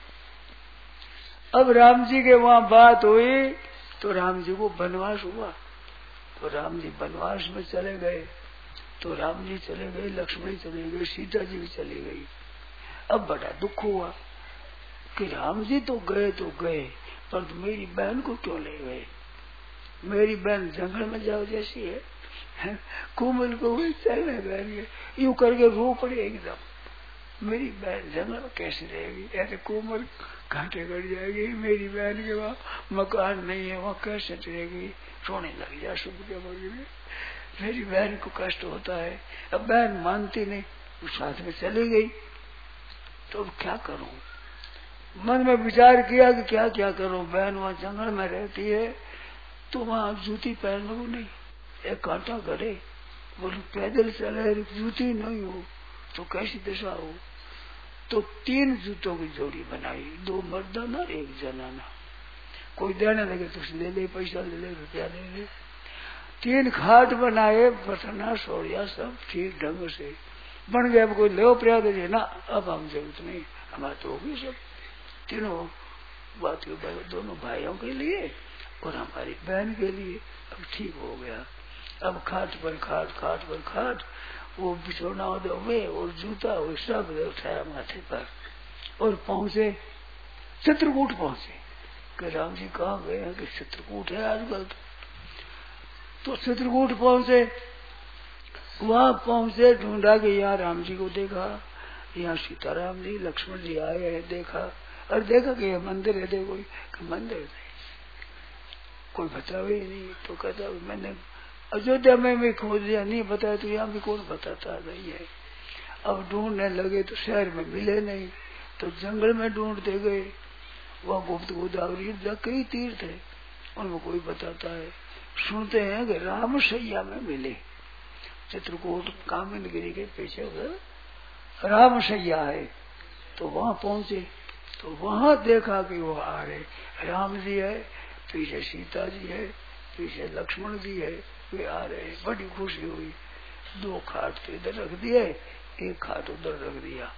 अब राम जी के वहां बात हुई तो राम जी को वनवास हुआ, तो राम जी वनवास में चले गए। तो राम जी चले गए, लक्ष्मण चले गए, सीता जी भी चली गई। अब बड़ा दुख हुआ कि राम जी तो गए पर तो मेरी बहन को क्यों ले गए। मेरी बहन जंगल में जाओ जैसी है, कोमल को हुई चलने बहन के यूं करके रो पड़े एकदम। मेरी बहन जंगल में कैसे रहेगी, ऐसे कोमल घाटे कट जाएगी, मेरी बहन के वहाँ मकान नहीं है, वहाँ कैसे रहेगी। रोने लग जा सुख के में, मेरी बहन को कष्ट होता है। अब बहन मानती नहीं, उस साथ में चली गई। तो अब क्या करूं, मन में विचार किया कि क्या क्या करूं। बहन वहाँ जंगल में रहती है तो वहाँ जूती पहन लू नहीं, एक कांटा गड़े, बोलो पैदल चले, जूती नहीं हो तो कैसी दशा हो। तो 3 जूतों की जोड़ी बनाई, 2 मर्दाना 1 जनाना। कोई देने लगे तो ले ले, पैसा ले ले, रुपया ले ले। 3 खाट बनाए, बसना सोड़िया सब ठीक ढंग से बन गए। अब कोई ले प्रयाग है ना, अब हम जरूरत नहीं, हमारा तो होगी सब। तीनों बात के दोनों भाइयों के लिए और हमारी बहन के लिए अब ठीक हो गया। अब खाट पर खाट, खाट पर खाट, वो बिछोना हुए और जूता वो सब उठाया माथे पर और पहुंचे चित्रकूट। पहुंचे कि राम जी कहाँ गए हैं, कि चित्रकूट है आजकल। तो चित्रकूट पहुंचे, वहां पहुंचे, ढूंढा कि यहाँ राम जी को देखा, यहाँ सीताराम जी लक्ष्मण जी आए हैं, देखा और देखा कि यह मंदिर है। देखो कि मंदिर नहीं, कोई बतावे ही नहीं। तो कहता मैंने अयोध्या में भी खोज लिया, नहीं बताया तो यहाँ भी कौन बताता नहीं है। अब ढूंढने लगे तो शहर में मिले नहीं, तो जंगल में ढूंढते गए। वह गुप्त गोदावरी कई तीर्थ है, उनको कोई बताता है। सुनते हैं कि रामशैया में मिले, चित्रकूट कामिनगिरी के पीछे उधर रामशैया है। तो वहां पहुंचे तो वहां देखा कि वो आ रहे, राम जी है, पीछे सीता जी है, पीछे लक्ष्मण जी है, वे आ रहे। बड़ी खुशी हुई। 2 खाट तो इधर रख दिए, 1 खाट उधर रख दिया।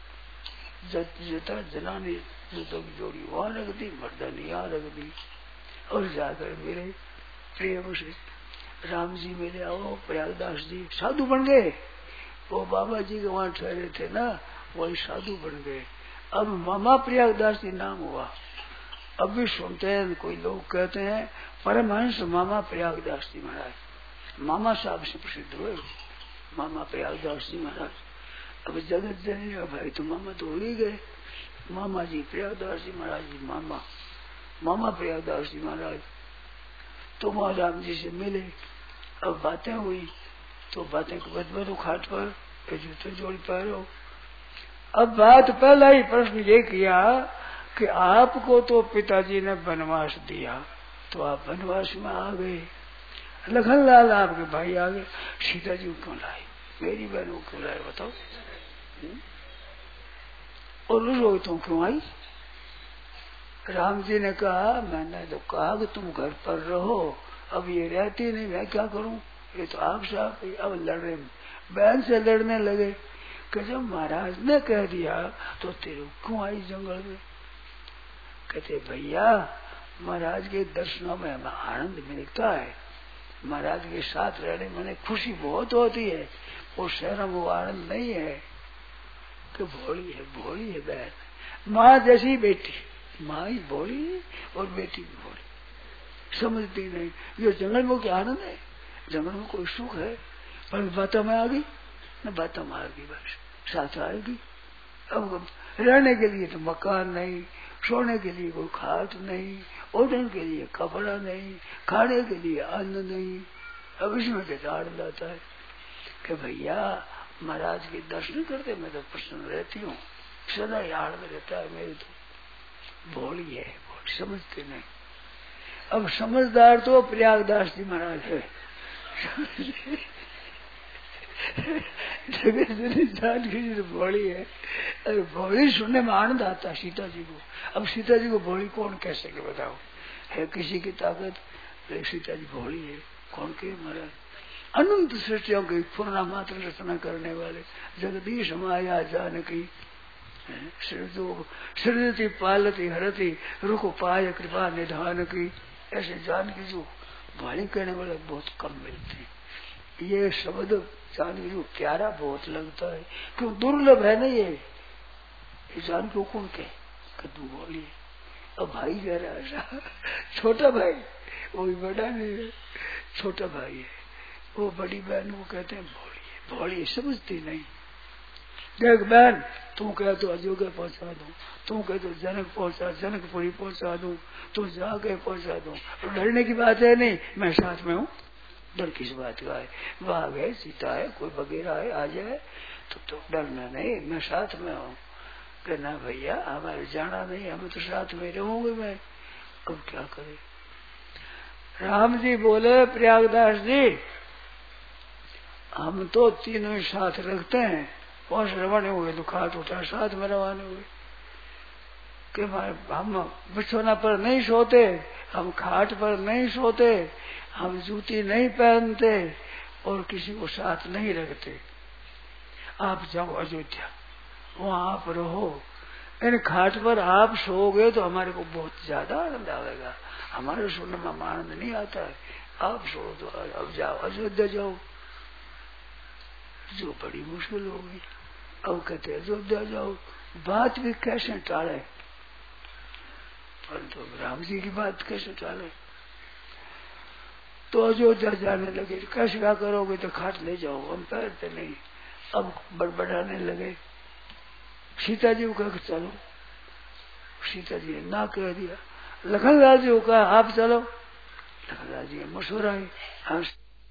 जनानी जूतों की जोड़ी वहां रख दी, मर्दानी यहाँ रख दी। और जाकर मिले प्रेम से, राम जी मिले। आओ प्रयागदास जी साधु बन गए, वो बाबा जी के वहां ठहरे थे ना, वही साधु बन गए। अब मामा प्रयागदास जी नाम हुआ। अब भी सुनते हैं, कोई लोग कहते हैं परमहंस मामा प्रयागदास जी महाराज, मामा साहब से प्रसिद्ध हुए मामा प्रयागदास जी महाराज। अब जगत जननी भाई तो मामा तो हो ही गए, मामा जी प्रयागदास जी महाराज जी, मामा प्रयागदास जी महाराज। तो वहाँ राम जी से मिले। अब बातें हुई तो बातें को बदबदो खाट पर जूते जोड़ पैरो। अब बात पहला ही प्रश्न ये किया कि आपको तो पिताजी ने वनवास दिया तो आप वनवास में आ गए, लखनलाल आपके भाई आ गए, सीता जी क्यों लाई, मेरी बहन को क्यों लाए बताओ, और रोज तुम क्यों आई? राम जी ने कहा मैंने तो कहा कि तुम घर पर रहो, अब ये रहती नहीं, मैं क्या करूं, ये तो आप साहब अब लड़े, बहन से लड़ने लगे कि जब महाराज ने कह दिया तो तेरे क्यों आई जंगल में। कहते भैया महाराज के दर्शनों में हमें आनंद मिलता है, महाराज के साथ रहने में खुशी बहुत होती है, वो शहरों में वो आनंद नहीं है कि भोली है बहन, माँ जैसी बेटी, माँ ही भोली और बेटी भी भोली, समझती नहीं। ये जंगल में क्या आनंद है, जंगल में कोई सुख है, पर बातों में आ गई न, बातों में आ गई बस साथ आएगी। अब रहने के लिए तो मकान नहीं, सोने के लिए कोई खाट नहीं, ओढ़ने के लिए कपड़ा नहीं, खाने के लिए अन्न नहीं, अब इसमें बेकार जाता है कि भैया महाराज के दर्शन करते मैं तो प्रसन्न रहती हूँ, सदा याद रहता है मेरे तो भोली है, भोली समझते नहीं। अब समझदार तो प्रयागदास जी महाराज है, जानकी जी तो भोली है, भोली सुनने में आनंद आता है सीता जी को। अब सीता जी को भोली कौन कह सके बताओ, है किसी की ताकत, सीता जी भोली है कौन के महाराज, अनंत सृष्टियों की पूर्णा मात्र रचना करने वाले, जगदीश माया जानकी सृजती पालती हरती रुख पाय कृपा निधान की, ऐसे जानकी जो भोली कहने वाले बहुत कम मिलते हैं। ये शब्द जानकी जो प्यारा बहुत लगता है, क्यों दुर्लभ है ना ये जानकी को कौन कहे तू बोली। अब भाई कह रहा है छोटा भाई, वो भी बड़ा नहीं है, छोटा भाई है, वो बड़ी बहन को कहते हैं भोली, भोली समझती नहीं। देख बहन तू कह तो अयोध्या पहुंचा दूं, तू कह तो जनकपुरी पहुंचा दूं, तू जाके पहुंचा दूं, डरने की बात है नहीं, मैं साथ में हूँ, डर किस बात का है, बाघ है सीता है कोई वगैरह है आ जाए तो डरना नहीं, मैं साथ में हूँ। कहना भैया हमारे जाना नहीं, हमें तो साथ में रहूंगे मैं, अब क्या करे। राम जी बोले प्रयागदास जी हम तो तीनों ही साथ रखते हैं, वहां से रवाने हुए तो खाट उठा साथ में रवाने हुए कि हम बिछोना पर नहीं सोते, हम खाट पर नहीं सोते, हम जूती नहीं पहनते और किसी को साथ नहीं रखते। आप जाओ अयोध्या, वहाँ आप रहो, इन खाट पर आप सोओगे तो हमारे को बहुत ज्यादा आनंद आएगा, हमारे सोने में आनंद नहीं आता है, आप सो तो अब जाओ अयोध्या जाओ, जो बड़ी मुश्किल होगी। अब कहते अयोध्या जाओ, बात भी कैसे टाले, परंतु राम जी की बात कैसे टाले, तो अयोध्या जाने लगे, कैसे क्या करोगे, तो खाट ले जाओ, हम पैरते नहीं। अब बड़बड़ाने लगे, सीता जी को कह चलो, सीता जी ने ना कह दिया, लखनलाल जी को कहा आप चलो, लखनलाल जी मशवरा है, हाँ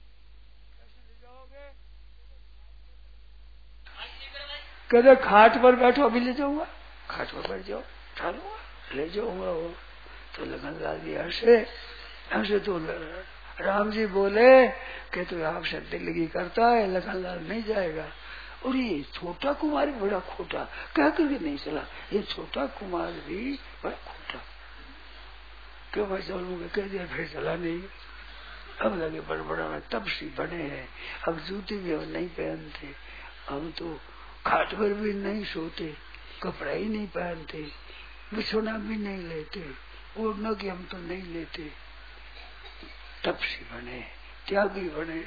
कहते खाट पर बैठो अभी ले जाऊंगा, खाट पर बैठ जाओ उठा लूंगा ले जाऊंगा वो। तो लखनलाल जी हंसे तो राम जी बोले कि तो आपसे दिल्ली करता है, लखनलाल नहीं जाएगा। और ये छोटा कुमार बड़ा खोटा कह करके नहीं चला, ये छोटा कुमार भी बड़ा खोटा, क्यों मैं चलूंगा कह दिया, फिर चला नहीं। अब लगे बड़बड़ा तब सी बने हैं, अब जूती भी हम नहीं पहनते, हम तो खाट पर भी नहीं सोते, कपड़ा ही नहीं पहनते, बिछोना भी नहीं लेते, ओढ़ना की हम तो नहीं लेते, तपसी बने, त्यागी बने।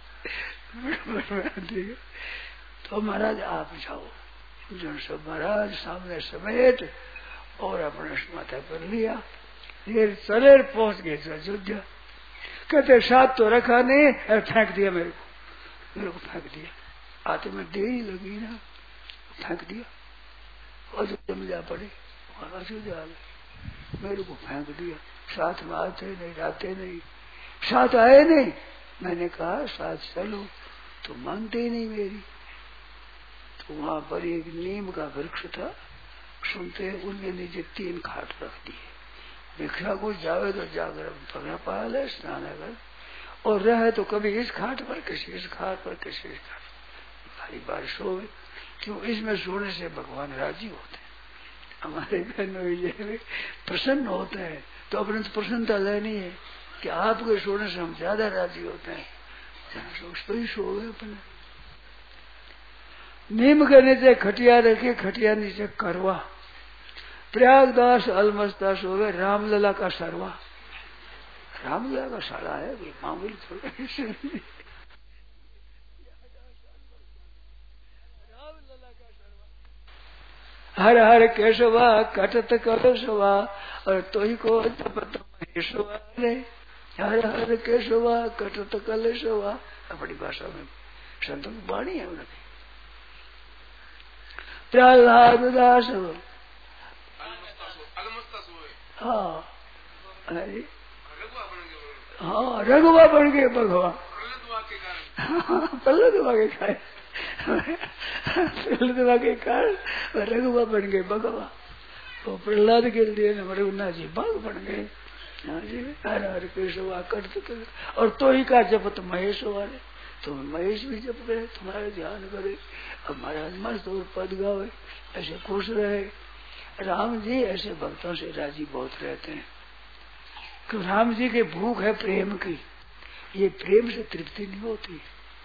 तो महाराज आप जाओ, जो सब महाराज सामने समेत और अपने माथा पर लिया, ये चले पहुंच गए अयोध्या। कहते साथ तो रखा नहीं, फेंक दिया मेरे को फेंक दिया, आते में देरी लगी ना, फेंक दिया, अयोध्या में जा पड़े, अयोध्या मेरे को फेंक दिया, साथ में आते नहीं, रहते नहीं, साथ आए नहीं। मैंने कहा साथ चलो, तो मानते ही नहीं मेरी। तो वहां पर एक नीम का वृक्ष था, सुनते उनके नीचे 3 खाट रख दिए। भिक्षा को जावे तो जाकर पगड़ा पा ले, स्नान कर, और रहे तो कभी इस खाट पर, किसी इस खाट पर, किसी इस खाट पर, बारी बारी सोवे। क्यों? इसमें सोने से भगवान राजी होते हैं। हमारे बहनों प्रसन्न होते हैं, तो अपने तो प्रसन्नता लेनी है कि आपके सोने से हम ज्यादा राजी होते हैं, उस पर ही सोवे अपने। नीम के नीचे खटिया रखे, खटिया नीचे करवा। प्रयागदास अलमस्ता सोवे, रामलला का सरवा। रामलला का साड़ा है कि मामूली थोड़ा। हर हर केशवा कटत कलशवा, और तो ही को जपत महेशवा रे। हर हर केशवा कटत कलशवा, अपनी भाषा में संतों की वाणी है उनकी। प्रहलाद दास, हाँ हाँ, रघुवा बन गए भगवान, प्रहलाद के खाए, प्रहलाद के कारण रघुवा बन गए भगवान। तो प्रहलाद के लिए रघुनाथ जी बाघ बन गए। हर हर केशवा करते, और तो ही का जपत महेश वाले, तो महेश भी जप करे, तुम्हारा ध्यान करे, अब महाराज मस्त और पद गावे, ऐसे खुश रहे। राम जी ऐसे भक्तों से राजी बहुत रहते हैं, क्यों? राम जी के भूख है प्रेम की, ये प्रेम से तृप्ति नहीं होती।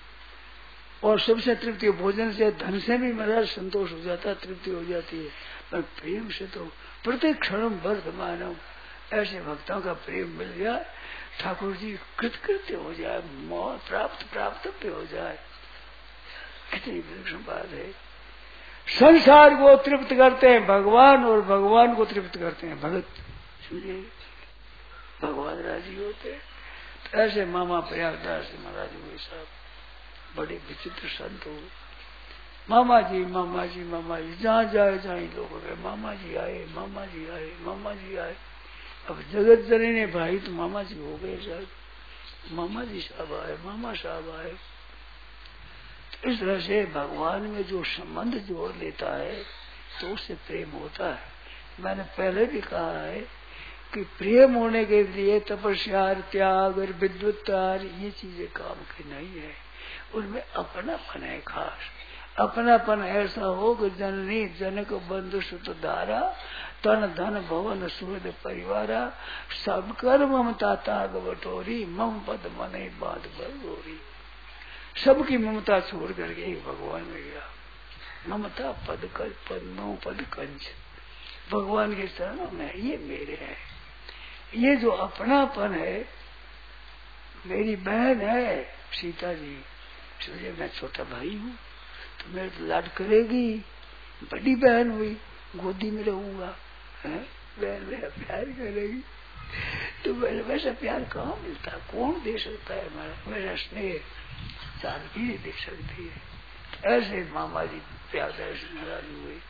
और सबसे तृप्ति भोजन से, धन से भी महाराज संतोष हो जाता, तृप्ति हो जाती है, पर प्रेम से तो प्रत्येक क्षण वर्तमान। ऐसे भक्तों का प्रेम मिल जाए, ठाकुर जी कृतकृत्य हो जाए, मौत प्राप्तव्य हो जाए, कितनी विलक्षण बात है। संसार को तृप्त करते हैं भगवान, और भगवान को तृप्त करते हैं भगत। समझे? भगवान राजी होते। तो ऐसे मामा प्रयागदास महाराज हुए साहब, बड़े विचित्र संत हो। मामा जी मामा जी मामा जी, जहाँ जाए जहाँ लोग गए, मामा जी आए, मामा जी आए, मामा जी आए। अब जगत जननी ने भाई तो मामा जी हो गए साहब, मामा जी साहब आए, मामा साहब आए। तो इस तरह से भगवान में जो संबंध जोड़ लेता है तो उससे प्रेम होता है। मैंने पहले भी कहा है कि प्रेम होने के लिए तपस्या, त्याग और विद्वत्तार ये चीजें काम की नहीं है, उनमें अपनापन है। खास अपनापन ऐसा हो कि जननी जनक बंधु सुत दारा, तन धन भवन सुहृद परिवारा, सब कर ममता ताग बटोरी, मम पद मने बात बरगोरी। सबकी ममता छोड़ करके एक भगवान में गया। ममता पद कर पद्मों पद कंच, भगवान के चरणों में ये मेरे है। ये जो अपनापन है, मेरी बहन है सीता जी, समझे, मैं छोटा भाई हूँ तो मेरे तो लाड करेगी, बड़ी बहन हुई गोदी में रहूंगा, बहन मेरा प्यार करेगी। तो मेरे वैसा प्यार कहाँ मिलता, कौन दे सकता है? मेरा स्नेह चांद भी दे सकती है। ऐसे मामा जी प्यारदास महाराज हुए।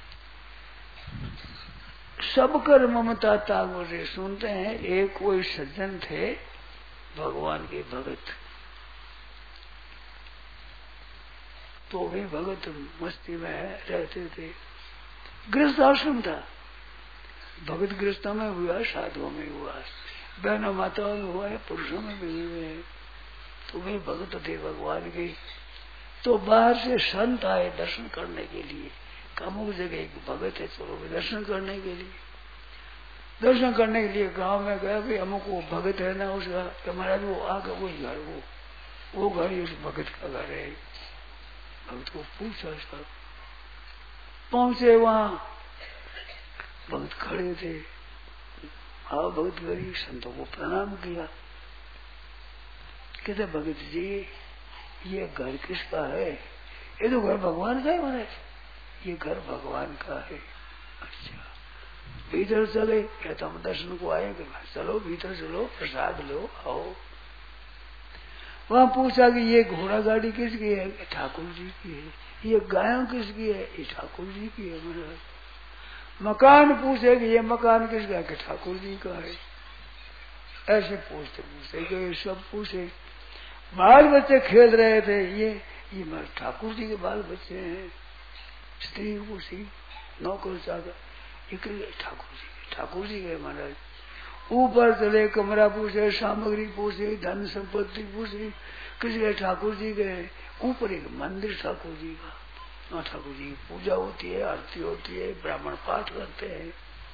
सब कर ममता तागो से सुनते हैं। एक कोई सज्जन थे भगवान के भगत, तो वे भगत मस्ती में रहते थे। गृहस्थ आश्रम था, भगत गृहस्थों में हुआ, साधुओं में हुआ, बहनों माताओं में हुआ है, पुरुषों में भी हुए हैं। तो वे भगत थे भगवान के। तो बाहर से संत आए दर्शन करने के लिए, अमुक जगह एक भगत है, चलो दर्शन करने के लिए। दर्शन करने के लिए गांव में गया, भाई अमुक वो भगत है ना, उसका महाराज वो आगे वही घर, वो घर ही उस भगत का घर है। भगत को पूछा सब, पहुंचे वहां, भगत खड़े थे। हाँ भगत गरीब संतों को प्रणाम किया। कहते भगत जी ये घर किसका है? ये तो घर भगवान का है महाराज, ये घर भगवान का है। अच्छा भीतर चले? कहता हम दर्शन को आए। चलो भीतर चलो, प्रसाद लो, आओ। वहां पूछा कि ये घोड़ा गाड़ी किसकी है? ठाकुर जी की है। ये गायों किसकी है? ये ठाकुर जी की है महाराज। मकान पूछे कि ये मकान किसका है? ठाकुर जी का है। ऐसे पूछते पूछते गए, सब पूछे। बाल बच्चे खेल रहे थे, ये मेरे ठाकुर जी के बाल बच्चे हैं। स्त्री पूछी, नौकर चाकर, ये ठाकुर जी गए महाराज। ऊपर चले, कमरा पूछे, सामग्री पूछे, धन संपत्ति पूछी, किसी के ठाकुर जी गए। ऊपर एक मंदिर ठाकुर जी का, ठाकुर जी की पूजा होती है, आरती होती है, ब्राह्मण पाठ करते हैं।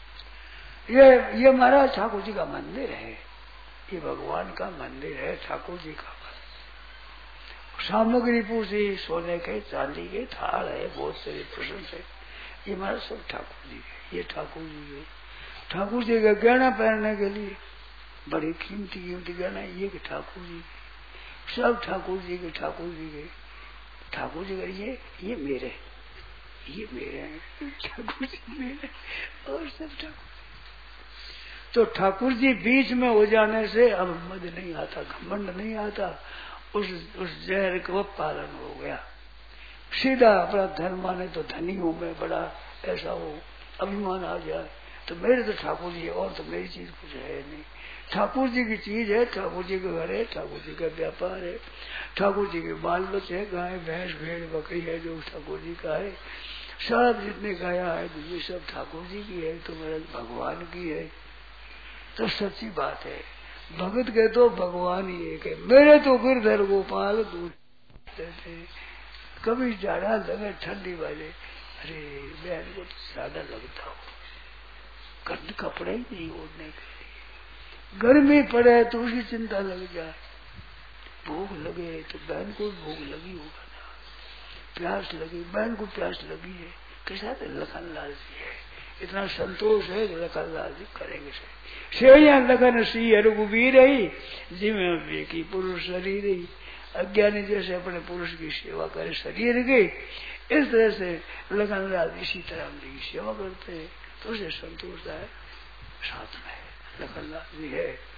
ये महाराज ठाकुर जी का मंदिर है, ये भगवान का मंदिर है, ठाकुर जी का। सामग्री पूछी, सोने के चांदी के थाल है, बहुत सारे प्रश्न है। ये महाराज सब ठाकुर जी के, ये ठाकुर जी के। ठाकुर जी का गहना पहनने के लिए बड़ी कीमती गहना, ये के ठाकुर जी के, सब ठाकुर जी के। ठाकुर जी का ये मेरे हैं, ठाकुर जी मेरे और सब ठाकुर। तो ठाकुर जी बीच में हो जाने से अब मद नहीं आता, घमंड नहीं आता, उस जहर का पालन हो गया। सीधा अपना धन माने तो धनी हूं मैं बड़ा, ऐसा हो अभिमान आ जाए तो मेरे तो ठाकुर जी है, और तो मेरी चीज कुछ है नहीं। ठाकुर जी की चीज है, ठाकुर जी का घर है, ठाकुर जी का व्यापार है, ठाकुर जी के बाल बच्चे है, गाय भैंस भेड़ बकरी है जो ठाकुर जी का है। सब जितने गाया है ये सब ठाकुर जी की है, तो मेरा भगवान की है। तो सच्ची बात है, भगत के तो भगवान ही एक है। मेरे तो गिरधर गोपाल दूध देते, कभी ज्यादा लगे ठंडी वाले, अरे बहन को तो ज्यादा लगता हो, गंद कपड़े ही नहीं ओढ़ने के लिए, गर्मी पड़े तो उसकी चिंता लग जाए, भूख लगे तो बहन को भूख लगी होगा ना, प्यास लगी, बहन को प्यास लगी है, कैसा तो लखन लाल जी है, इतना संतोष है कि लखन लाल जी करेंगे से लखन सी रघुवीर ही जिम्मे की पुरुष शरीर ही। अज्ञानी जैसे अपने पुरुष की सेवा करे शरीर की, इस तरह से लखन लाल इसी तरह हम की सेवा करते हैं, तो उसे संतोष है, साथ में लखन लाल जी है।